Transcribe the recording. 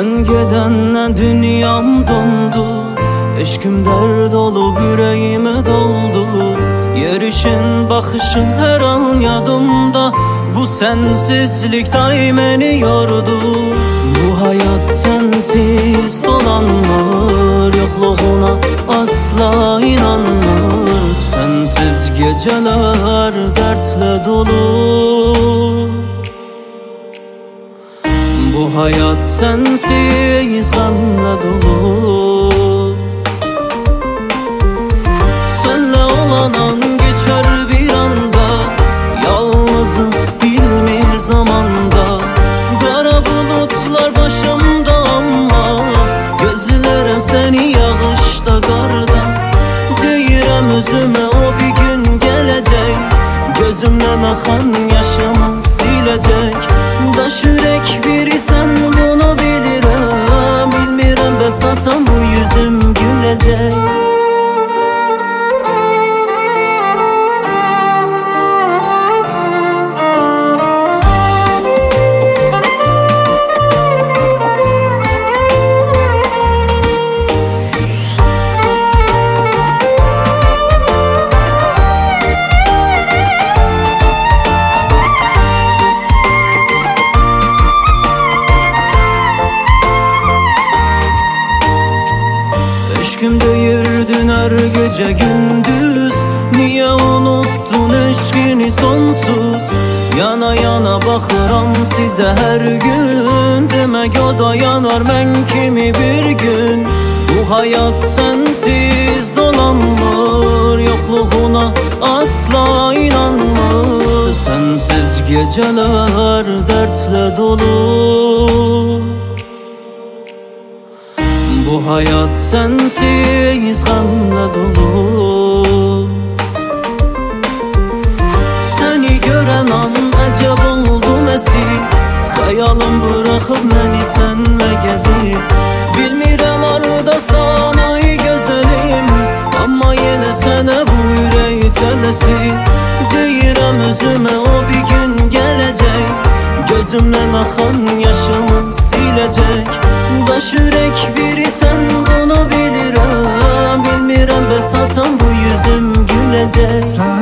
Sen gedenden dünyam dondu, eşkim dert olup yüreğime doldu. Yerişin, bakışın her an yadımda, bu sensizlik daim beni yordu. Bu hayat sensiz dolanmır, yokluğuna asla inanmır. Sensiz geceler dertle dolu. Bu hayat sensiz gamla dolu. Senle olan an geçer bir anda, yalnızım bilmir zamanda. Kara bulutlar başımda ama gözlerim seni yağışta karda. Deyirəm özüme o bir gün gelecek, gözümden akan yaşımı silecek. Daş yürek biri sen bunu bilirəm, bilmirəm bəs atam bu yüzüm gülecek. Eşkim deyirdin her gece gündüz, niye unuttun eşkini sonsuz? Yana yana bakıram size her gün, demek o da yanar ben kimi bir gün. Bu hayat sensiz dolanmır, yokluğuna asla inanmır. Sensiz geceler dertle dolu. Bu hayat sensiz gamla dolu. Seni gören an acab oldum esir, hayalım bırakıp beni senle gezir. Bilmirəm aradasan ay gözelim, ama yine sana bu yüreği tələsir. Deyirəm özüme o bir gün gelecek, gözümden akan yaşımı silecek. Daş yürek biri sen bunu bilirəm, bilmirəm bəs atam bu yüzüm gülecek.